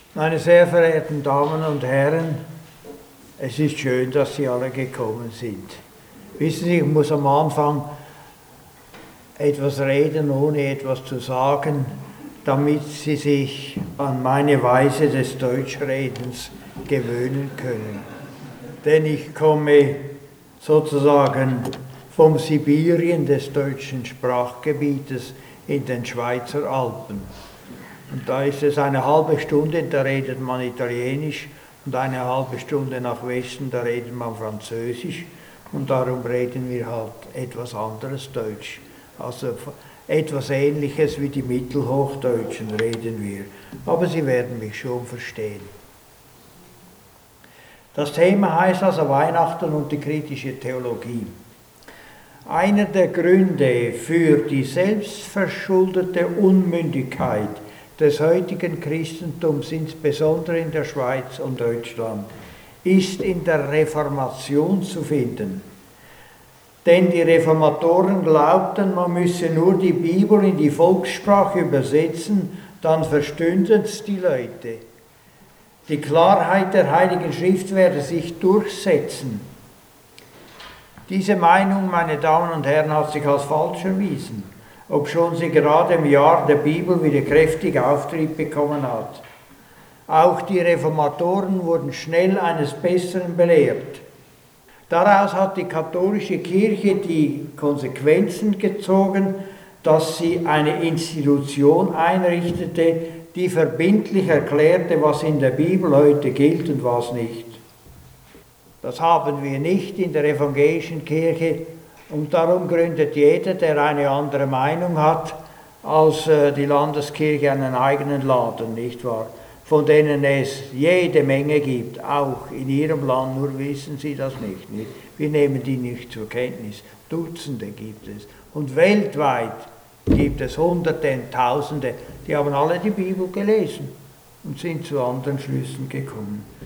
Meine sehr verehrten Damen und Herren, es ist schön, dass Sie alle gekommen sind. Wissen Sie, ich muss am Anfang etwas reden, ohne etwas zu sagen, damit Sie sich an meine Weise des Deutschredens gewöhnen können. Denn ich komme sozusagen vom Sibirien des deutschen Sprachgebietes in den Schweizer Alpen. Und da ist es eine halbe Stunde, da redet man Italienisch, und eine halbe Stunde nach Westen, da redet man Französisch, und darum reden wir halt etwas anderes Deutsch. Also etwas Ähnliches wie die Mittelhochdeutschen reden wir, aber Sie werden mich schon verstehen. Das Thema heißt also Weihnachten und die kritische Theologie. Einer der Gründe für die selbstverschuldete Unmündigkeit des heutigen Christentums, insbesondere in der Schweiz und Deutschland, ist in der Reformation zu finden. Denn die Reformatoren glaubten, man müsse nur die Bibel in die Volkssprache übersetzen, dann verstünden es die Leute. Die Klarheit der Heiligen Schrift werde sich durchsetzen. Diese Meinung, meine Damen und Herren, hat sich als falsch erwiesen, obschon sie gerade im Jahr der Bibel wieder kräftig Auftrieb bekommen hat. Auch die Reformatoren wurden schnell eines Besseren belehrt. Daraus hat die katholische Kirche die Konsequenzen gezogen, dass sie eine Institution einrichtete, die verbindlich erklärte, was in der Bibel heute gilt und was nicht. Das haben wir nicht in der evangelischen Kirche, und darum gründet jeder, der eine andere Meinung hat als die Landeskirche, einen eigenen Laden, nicht wahr? Von denen es jede Menge gibt, auch in Ihrem Land, nur wissen Sie das nicht. Wir nehmen die nicht zur Kenntnis. Dutzende gibt es. Und weltweit gibt es Hunderte und Tausende, die haben alle die Bibel gelesen und sind zu anderen Schlüssen gekommen.